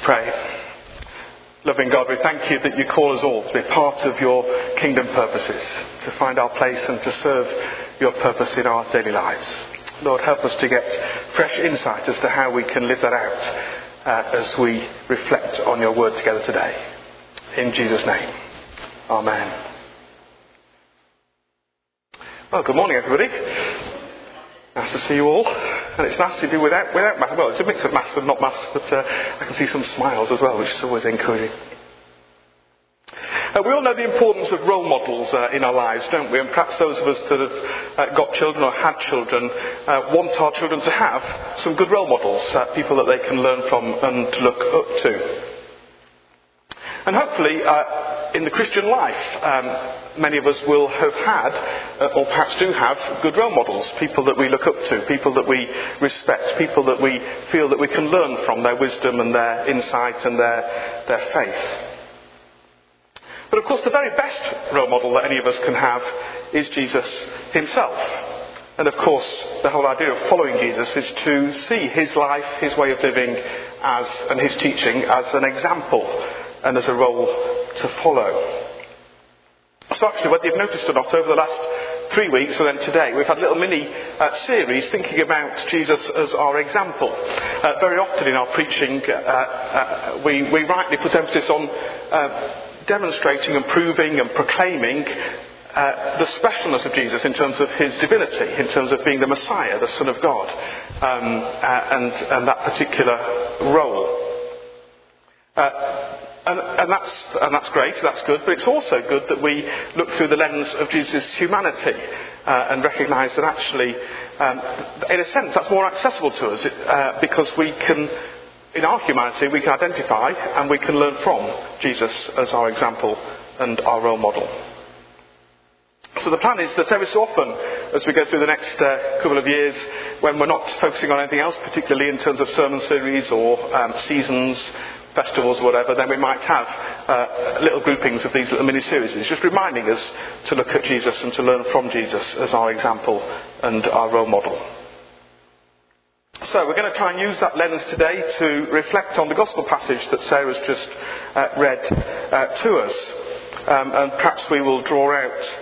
Pray. Loving God, we thank you that you call us all to be part of your kingdom purposes, to find our place and to serve your purpose in our daily lives. Lord, help us to get fresh insight as to how we can live that out as we reflect on your word together today. In Jesus' name. Amen. Well, good morning, everybody. Nice to see you all. And it's nice to be without masks. Well, it's a mix of masks and not masks, but I can see some smiles as well, which is always encouraging. We all know the importance of role models in our lives, don't we? And perhaps those of us that have got children or had children want our children to have some good role models, people that they can learn from and to look up to. And hopefully, in the Christian life, many of us will have had, or perhaps do have, good role models, people that we look up to, people that we respect, people that we feel that we can learn from their wisdom and their insight and their faith. But of course, the very best role model that any of us can have is Jesus himself. And of course, the whole idea of following Jesus is to see his life, his way of living, and his teaching as an example and as a role to follow. So actually, whether you've noticed or not, over the last 3 weeks and then today, we've had a little mini series thinking about Jesus as our example. Very often in our preaching, we rightly put emphasis on demonstrating and proving and proclaiming the specialness of Jesus in terms of his divinity, in terms of being the Messiah, the Son of God, and that particular role. And that's great, that's good, but it's also good that we look through the lens of Jesus' humanity and recognise that actually, in a sense, that's more accessible to us because we can, in our humanity, we can identify and we can learn from Jesus as our example and our role model. So the plan is that every so often, as we go through the next couple of years, when we're not focusing on anything else, particularly in terms of sermon series or seasons, festivals or whatever, then we might have little groupings of these little mini-series, just reminding us to look at Jesus and to learn from Jesus as our example and our role model. So we're going to try and use that lens today to reflect on the gospel passage that Sarah's just read to us. And perhaps we will draw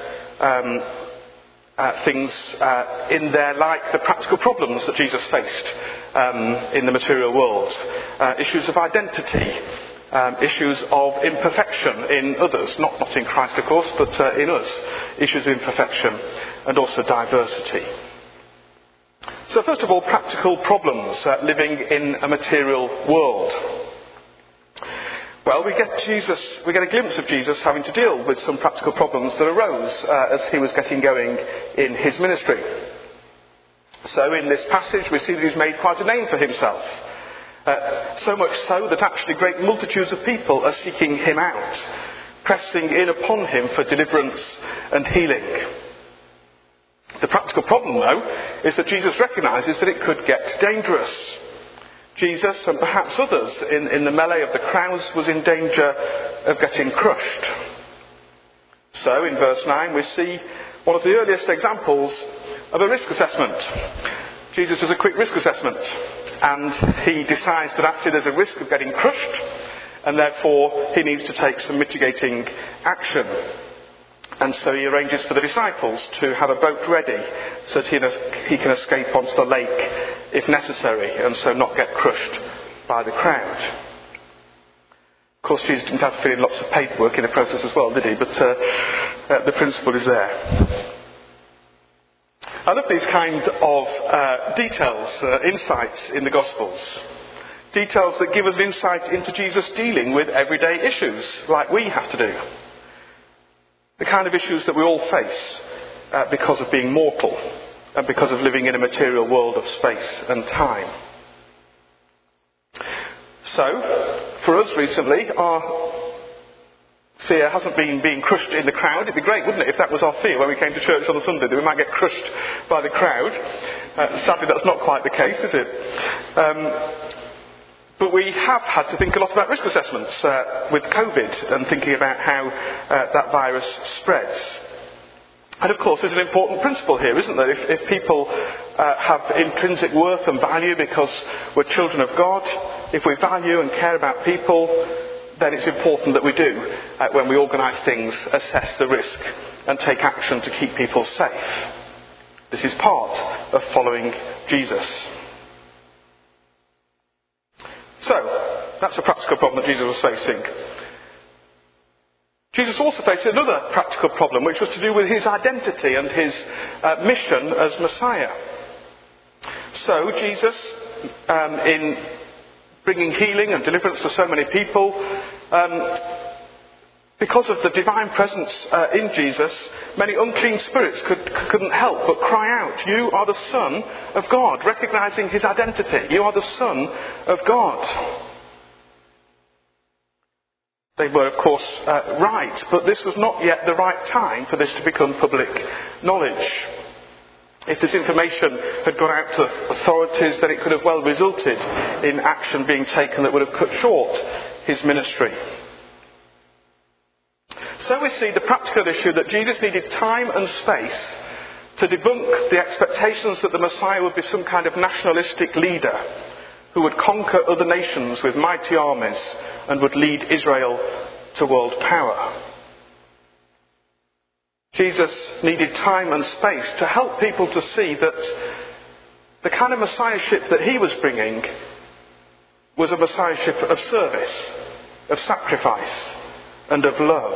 out things in there like the practical problems that Jesus faced in the material world, issues of identity, issues of imperfection in others, not in Christ of course, but in us, issues of imperfection and also diversity. So first of all, practical problems living in a material world. Well, we get a glimpse of Jesus having to deal with some practical problems that arose as he was getting going in his ministry. So in this passage we see that he's made quite a name for himself. So much so that actually great multitudes of people are seeking him out, pressing in upon him for deliverance and healing. The practical problem, though, is that Jesus recognises that it could get dangerous. Jesus, and perhaps others in the melee of the crowds, was in danger of getting crushed. So, in verse 9, we see one of the earliest examples of a risk assessment. Jesus does a quick risk assessment, and he decides that actually there's a risk of getting crushed, and therefore he needs to take some mitigating action. And so he arranges for the disciples to have a boat ready so that he can escape onto the lake if necessary and so not get crushed by the crowd. Of course, Jesus didn't have to fill in lots of paperwork in the process as well, did he? But the principle is there. I love these kind of details, insights in the Gospels. Details that give us insight into Jesus dealing with everyday issues like we have to do. The kind of issues that we all face because of being mortal and because of living in a material world of space and time. So, for us recently, our fear hasn't been being crushed in the crowd. It'd be great, wouldn't it, if that was our fear when we came to church on a Sunday, that we might get crushed by the crowd. Sadly, that's not quite the case, is it? But we have had to think a lot about risk assessments with COVID and thinking about how that virus spreads. And of course, there's an important principle here, isn't there? If people have intrinsic worth and value because we're children of God, if we value and care about people, then it's important that we do, when we organise things, assess the risk and take action to keep people safe. This is part of following Jesus. So, that's a practical problem that Jesus was facing. Jesus also faced another practical problem, which was to do with his identity and his mission as Messiah. So Jesus, in bringing healing and deliverance to so many people, because of the divine presence in Jesus, many unclean spirits couldn't help but cry out, "You are the Son of God," recognising his identity. "You are the Son of God." They were, of course, right, but this was not yet the right time for this to become public knowledge. If this information had gone out to authorities, then it could have well resulted in action being taken that would have cut short his ministry. So we see the practical issue that Jesus needed time and space to debunk the expectations that the Messiah would be some kind of nationalistic leader who would conquer other nations with mighty armies and would lead Israel to world power. Jesus needed time and space to help people to see that the kind of messiahship that he was bringing was a messiahship of service, of sacrifice, and of love.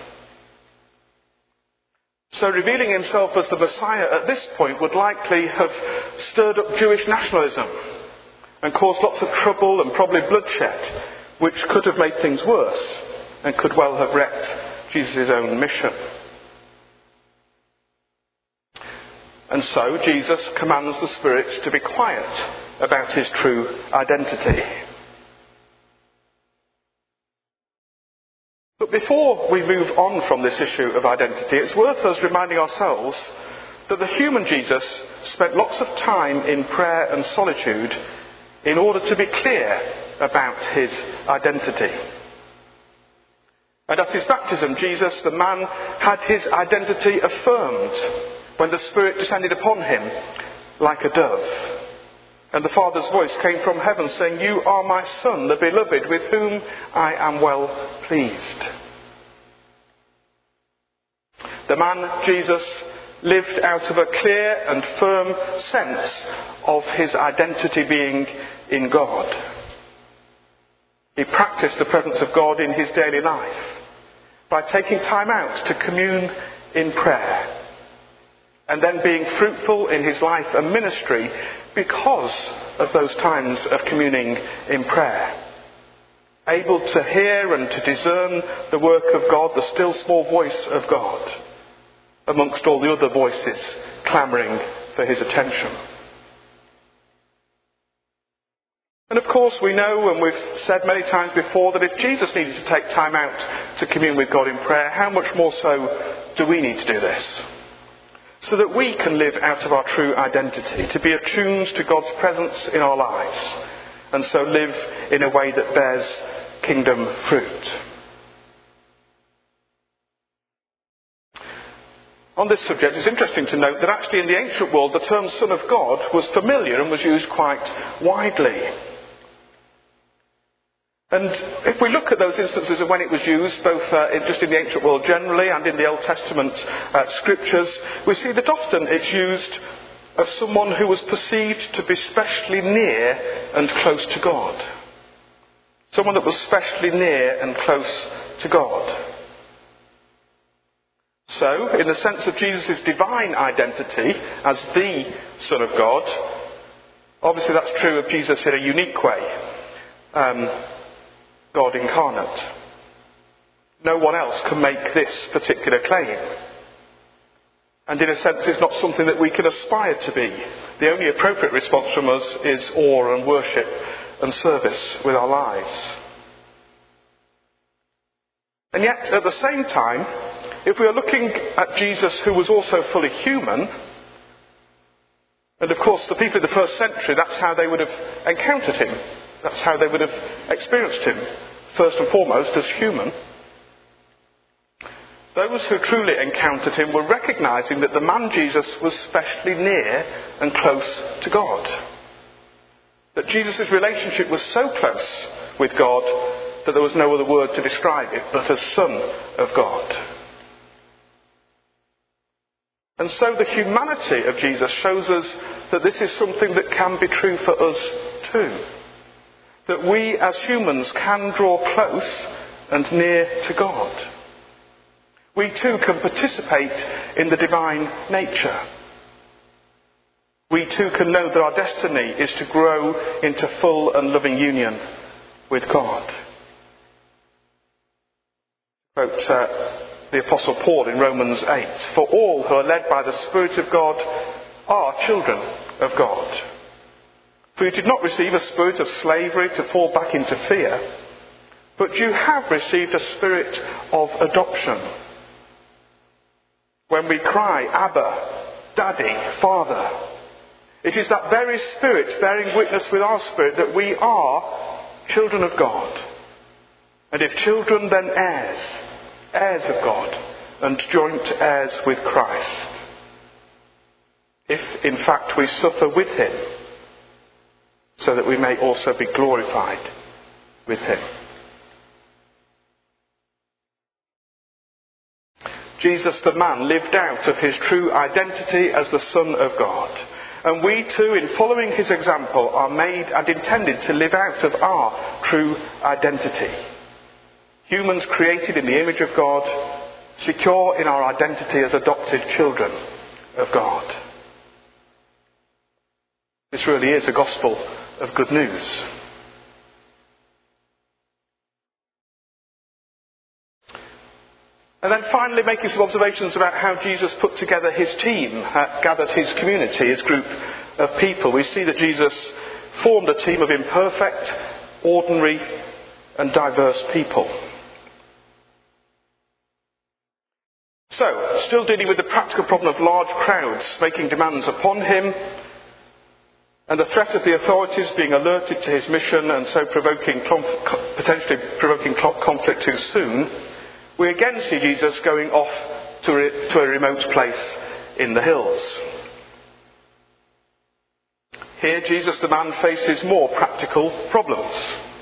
So revealing himself as the Messiah at this point would likely have stirred up Jewish nationalism and caused lots of trouble and probably bloodshed, which could have made things worse and could well have wrecked Jesus' own mission. And so Jesus commands the spirits to be quiet about his true identity. But before we move on from this issue of identity, it's worth us reminding ourselves that the human Jesus spent lots of time in prayer and solitude in order to be clear about his identity. And at his baptism, Jesus, the man, had his identity affirmed when the Spirit descended upon him like a dove. And the Father's voice came from heaven saying, "You are my Son, the beloved, with whom I am well pleased." The man, Jesus, lived out of a clear and firm sense of his identity being in God. He practiced the presence of God in his daily life by taking time out to commune in prayer, and then being fruitful in his life and ministry because of those times of communing in prayer. Able to hear and to discern the work of God, the still small voice of God, amongst all the other voices clamouring for his attention. And of course we know, and we've said many times before, that if Jesus needed to take time out to commune with God in prayer, how much more so do we need to do this? So that we can live out of our true identity, to be attuned to God's presence in our lives, and so live in a way that bears kingdom fruit. On this subject, it's interesting to note that actually in the ancient world, the term Son of God was familiar and was used quite widely. And if we look at those instances of when it was used, both just in the ancient world generally and in the Old Testament scriptures, we see that often it's used of someone who was perceived to be specially near and close to God. Someone that was specially near and close to God. So, in the sense of Jesus' divine identity as the Son of God, obviously that's true of Jesus in a unique way. God incarnate. No one else can make this particular claim. And in a sense it's not something that we can aspire to be. The only appropriate response from us is awe and worship and service with our lives. And yet at the same time, if we are looking at Jesus who was also fully human, and of course the people of the first century, that's how they would have encountered him. That's how they would have experienced him, first and foremost, as human. Those who truly encountered him were recognising that the man Jesus was specially near and close to God. that Jesus' relationship was so close with God that there was no other word to describe it but as Son of God. And so the humanity of Jesus shows us that this is something that can be true for us too. That we as humans can draw close and near to God. We too can participate in the divine nature. We too can know that our destiny is to grow into full and loving union with God. Quote the Apostle Paul in Romans 8, "For all who are led by the Spirit of God are children of God. For you did not receive a spirit of slavery to fall back into fear, but you have received a spirit of adoption. When we cry, 'Abba, Daddy, Father,' it is that very Spirit bearing witness with our spirit that we are children of God. And if children, then heirs, heirs of God, and joint heirs with Christ. If, in fact, we suffer with him, so that we may also be glorified with him." Jesus the man lived out of his true identity as the Son of God. And we too, in following his example, are made and intended to live out of our true identity. Humans created in the image of God, secure in our identity as adopted children of God. This really is a gospel of good news. And then finally making some observations about how Jesus put together his team, gathered his community, his group of people. We see that Jesus formed a team of imperfect, ordinary and diverse people. So, still dealing with the practical problem of large crowds making demands upon him, and the threat of the authorities being alerted to his mission and so potentially provoking conflict too soon, we again see Jesus going off to a remote place in the hills. Here, Jesus the man faces more practical problems.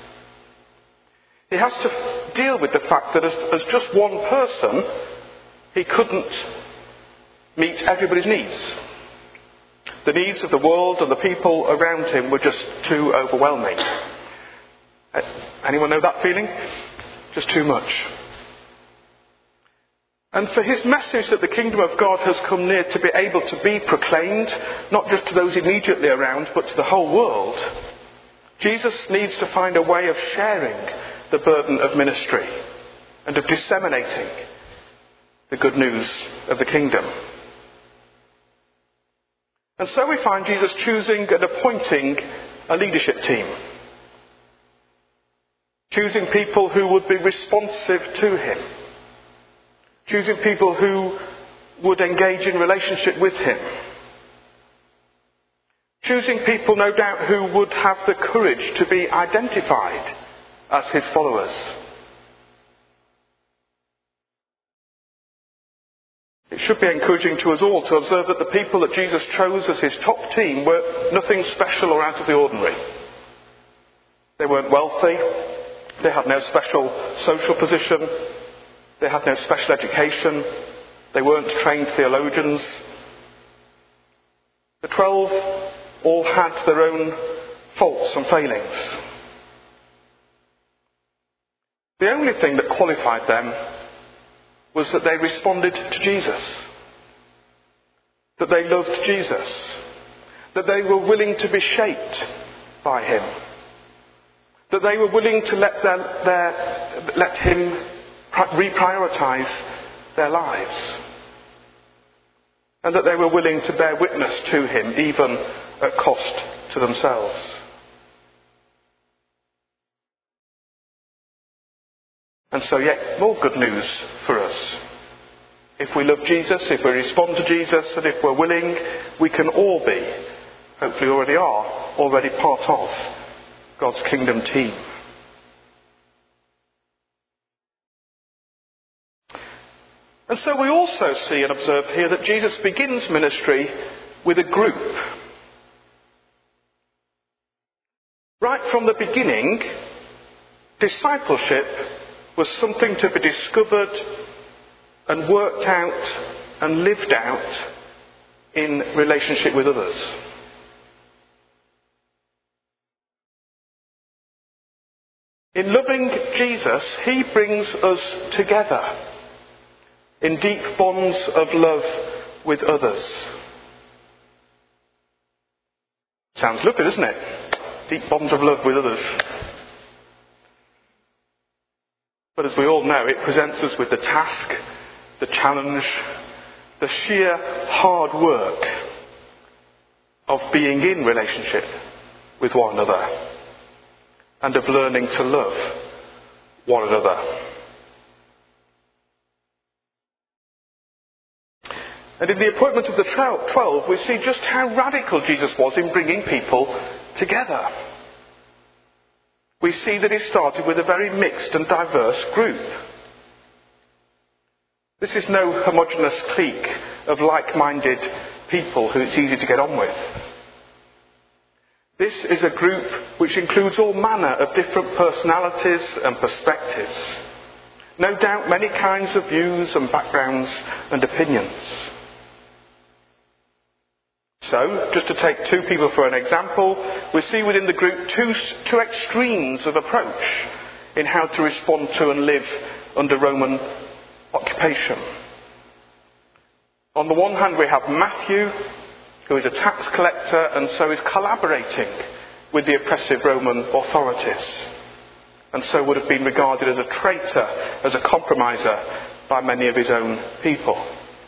He has to deal with the fact that as just one person, he couldn't meet everybody's needs. The needs of the world and the people around him were just too overwhelming. Anyone know that feeling? Just too much. And for his message that the kingdom of God has come near to be able to be proclaimed, not just to those immediately around, but to the whole world, Jesus needs to find a way of sharing the burden of ministry and of disseminating the good news of the kingdom. And so we find Jesus choosing and appointing a leadership team. Choosing people who would be responsive to him. Choosing people who would engage in relationship with him. Choosing people, no doubt, who would have the courage to be identified as his followers. It should be encouraging to us all to observe that the people that Jesus chose as his top team were nothing special or out of the ordinary. They weren't wealthy. They had no special social position. They had no special education. They weren't trained theologians. The 12 all had their own faults and failings. The only thing that qualified them was that they responded to Jesus. That they loved Jesus. That they were willing to be shaped by him. That they were willing to let him reprioritise their lives. And that they were willing to bear witness to him, even at cost to themselves. And so yet more good news for us. If we love Jesus, if we respond to Jesus, and if we're willing, we can all be, hopefully already are, already part of God's kingdom team. And so we also see and observe here that Jesus begins ministry with a group. right from the beginning, discipleship was something to be discovered and worked out and lived out in relationship with others. In loving Jesus, he brings us together in deep bonds of love with others. Sounds lovely, doesn't it? Deep bonds of love with others. But as we all know, it presents us with the task, the challenge, the sheer hard work of being in relationship with one another and of learning to love one another. And in the appointment of the 12, we see just how radical Jesus was in bringing people together. We see that he started with a very mixed and diverse group. This is no homogeneous clique of like-minded people who it's easy to get on with. This is a group which includes all manner of different personalities and perspectives. No doubt many kinds of views and backgrounds and opinions. So, just to take two people for an example, we see within the group two extremes of approach in how to respond to and live under Roman occupation. On the one hand, we have Matthew, who is a tax collector and so is collaborating with the oppressive Roman authorities, and so would have been regarded as a traitor, as a compromiser by many of his own people.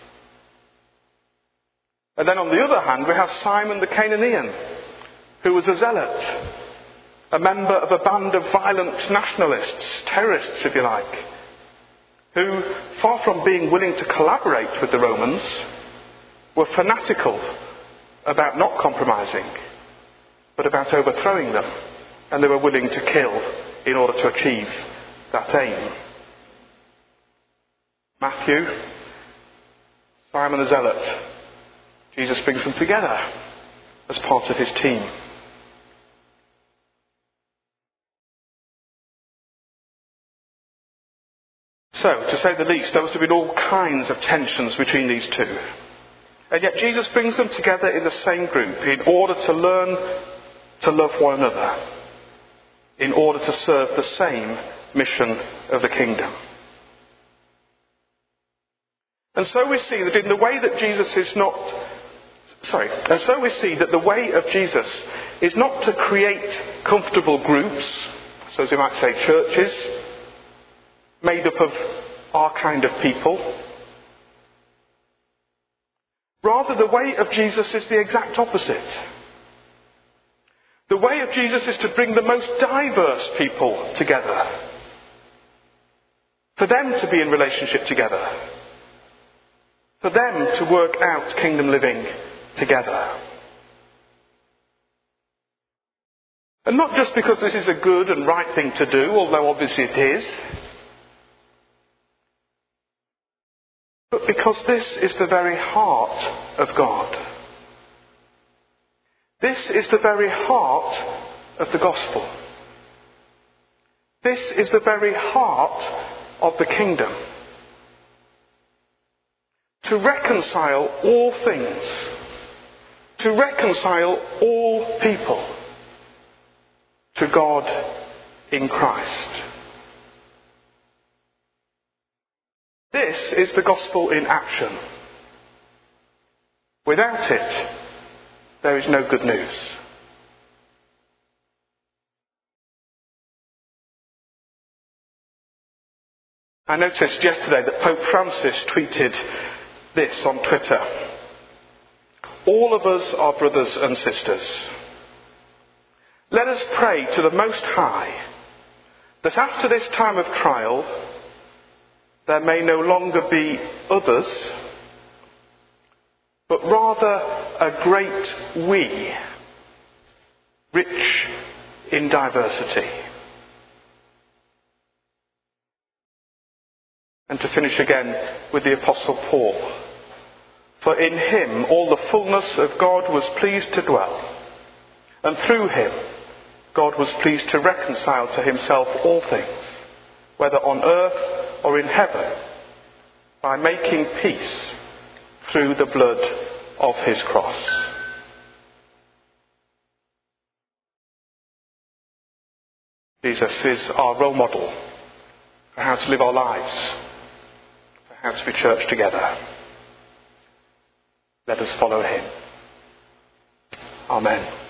And then on the other hand, we have Simon the Canaanian, who was a zealot, a member of a band of violent nationalists, terrorists if you like, who, far from being willing to collaborate with the Romans, were fanatical about not compromising, but about overthrowing them, and they were willing to kill in order to achieve that aim. Matthew, Simon the Zealot, Jesus brings them together as part of his team. So, to say the least, there must have been all kinds of tensions between these two. And yet Jesus brings them together in the same group in order to learn to love one another, in order to serve the same mission of the kingdom. And so we see that in the way that the way of Jesus is not to create comfortable groups, so as we might say churches, made up of our kind of people. Rather, the way of Jesus is the exact opposite. The way of Jesus is to bring the most diverse people together, for them to be in relationship together, for them to work out kingdom living together. And not just because this is a good and right thing to do, although obviously it is, but because this is the very heart of God. This is the very heart of the gospel. This is the very heart of the kingdom. To reconcile all things, to reconcile all people to God in Christ. This is the gospel in action. Without it, there is no good news. I noticed yesterday that Pope Francis tweeted this on Twitter. All of us are brothers and sisters. Let us pray to the Most High that after this time of trial, there may no longer be others, but rather a great we, rich in diversity. And to finish again with the Apostle Paul. For in him all the fullness of God was pleased to dwell, and through him God was pleased to reconcile to himself all things, whether on earth or in heaven, by making peace through the blood of his cross. Jesus is our role model for how to live our lives, for how to be church together. Let us follow him. Amen.